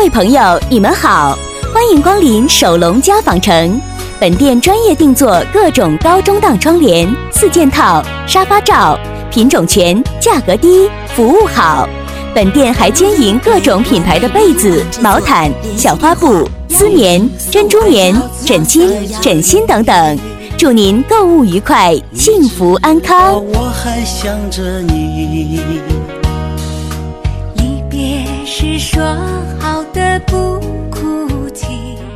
位朋友，你们好，欢迎光临首龙家纺城。本店专业定做各种高中档窗帘、4件套、沙发罩，品种全，价格低，服务好。本店还兼营各种品牌的被子、毛毯、小花布、丝棉、珍珠棉、枕巾、枕芯等等。祝您购物愉快，幸福安康。 我还想着你， 离别时说好的不哭泣。